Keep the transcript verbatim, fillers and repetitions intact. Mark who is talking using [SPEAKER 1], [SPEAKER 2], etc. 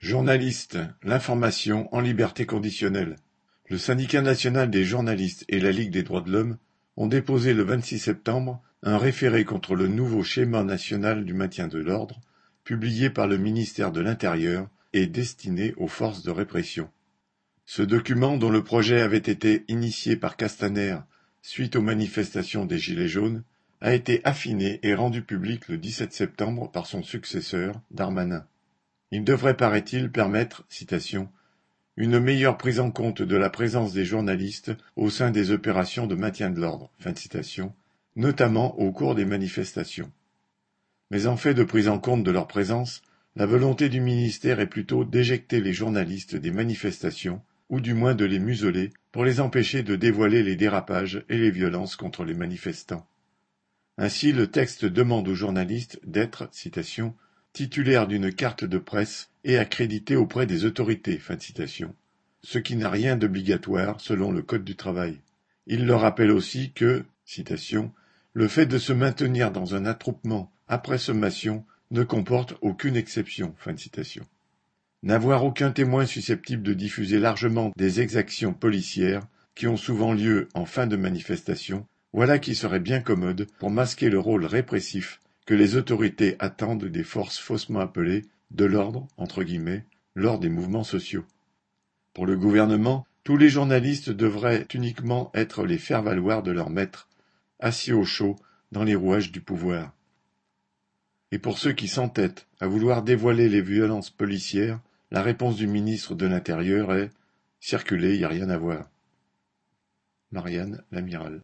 [SPEAKER 1] Journalistes, l'information en liberté conditionnelle. Le Syndicat national des journalistes et la Ligue des droits de l'homme ont déposé le vingt-six septembre un référé contre le nouveau schéma national du maintien de l'ordre, publié par le ministère de l'Intérieur et destiné aux forces de répression. Ce document, dont le projet avait été initié par Castaner suite aux manifestations des Gilets jaunes, a été affiné et rendu public le dix-sept septembre par son successeur, Darmanin. Il devrait, paraît-il, permettre, citation, « une meilleure prise en compte de la présence des journalistes au sein des opérations de maintien de l'ordre », fin de citation, notamment au cours des manifestations. Mais en fait de prise en compte de leur présence, la volonté du ministère est plutôt d'éjecter les journalistes des manifestations, ou du moins de les museler, pour les empêcher de dévoiler les dérapages et les violences contre les manifestants. Ainsi, le texte demande aux journalistes d'être, citation, titulaires d'une carte de presse et accrédités auprès des autorités, fin de citation, ce qui n'a rien d'obligatoire selon le Code du travail. Il leur rappelle aussi que, citation, le fait de se maintenir dans un attroupement après sommation ne comporte aucune exception, fin de citation. N'avoir aucun témoin susceptible de diffuser largement des exactions policières qui ont souvent lieu en fin de manifestation, voilà qui serait bien commode pour masquer le rôle répressif que les autorités attendent des forces faussement appelées de l'ordre, entre guillemets, lors des mouvements sociaux. Pour le gouvernement, tous les journalistes devraient uniquement être les faire-valoir de leur maître, assis au chaud dans les rouages du pouvoir. Et pour ceux qui s'entêtent à vouloir dévoiler les violences policières, la réponse du ministre de l'Intérieur est « Circulez, y a rien à voir ». Marianne Lamiral.